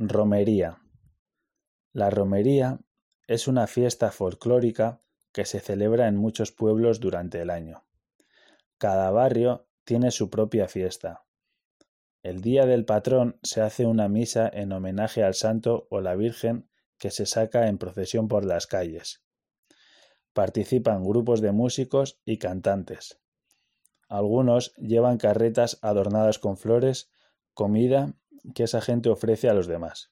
Romería. La romería es una fiesta folclórica que se celebra en muchos pueblos durante el año. Cada barrio tiene su propia fiesta. El día del patrón se hace una misa en homenaje al santo o la Virgen que se saca en procesión por las calles. Participan grupos de músicos y cantantes. Algunos llevan carretas adornadas con flores, comida que esa gente ofrece a los demás.